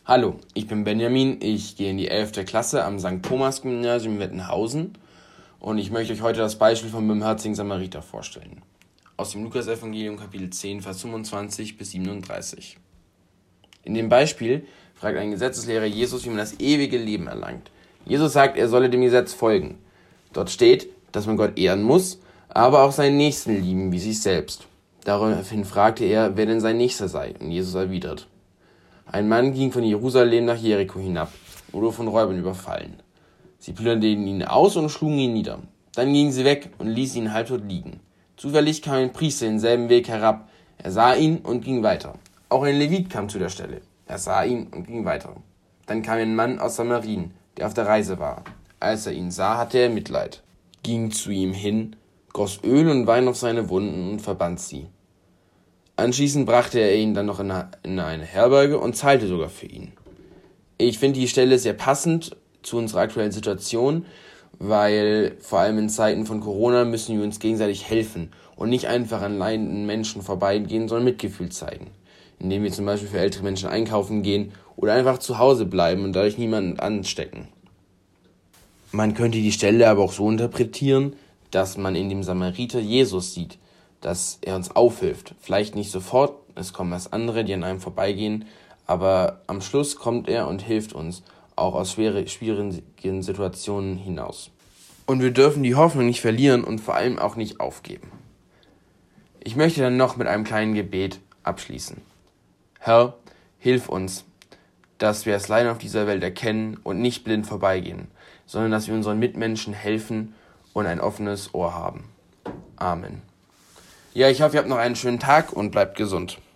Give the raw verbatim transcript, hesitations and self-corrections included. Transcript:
Hallo, ich bin Benjamin, ich gehe in die elfte Klasse am Sankt Thomas Gymnasium in Wettenhausen und ich möchte euch heute das Beispiel vom barmherzigen Samariter vorstellen. Aus dem Lukas-Evangelium Kapitel zehn, Vers fünfundzwanzig bis siebenunddreißig. In dem Beispiel fragt ein Gesetzeslehrer Jesus, wie man das ewige Leben erlangt. Jesus sagt, er solle dem Gesetz folgen. Dort steht, dass man Gott ehren muss, aber auch seinen Nächsten lieben wie sich selbst. Daraufhin fragte er, wer denn sein Nächster sei, und Jesus erwidert: Ein Mann ging von Jerusalem nach Jericho hinab, wurde von Räubern überfallen. Sie plünderten ihn aus und schlugen ihn nieder. Dann gingen sie weg und ließen ihn halbtot liegen. Zufällig kam ein Priester denselben Weg herab. Er sah ihn und ging weiter. Auch ein Levit kam zu der Stelle. Er sah ihn und ging weiter. Dann kam ein Mann aus Samarien, der auf der Reise war. Als er ihn sah, hatte er Mitleid, ging zu ihm hin, goss Öl und Wein auf seine Wunden und verband sie. Anschließend brachte er ihn dann noch in eine Herberge und zahlte sogar für ihn. Ich finde die Stelle sehr passend zu unserer aktuellen Situation, weil vor allem in Zeiten von Corona müssen wir uns gegenseitig helfen und nicht einfach an leidenden Menschen vorbeigehen, sondern Mitgefühl zeigen, indem wir zum Beispiel für ältere Menschen einkaufen gehen oder einfach zu Hause bleiben und dadurch niemanden anstecken. Man könnte die Stelle aber auch so interpretieren, dass man in dem Samariter Jesus sieht, dass er uns aufhilft. Vielleicht nicht sofort, es kommen erst andere, die an einem vorbeigehen, aber am Schluss kommt er und hilft uns, auch aus schwere, schwierigen Situationen hinaus. Und wir dürfen die Hoffnung nicht verlieren und vor allem auch nicht aufgeben. Ich möchte dann noch mit einem kleinen Gebet abschließen. Herr, hilf uns, dass wir das Leiden auf dieser Welt erkennen und nicht blind vorbeigehen, sondern dass wir unseren Mitmenschen helfen und ein offenes Ohr haben. Amen. Ja, ich hoffe, ihr habt noch einen schönen Tag und bleibt gesund.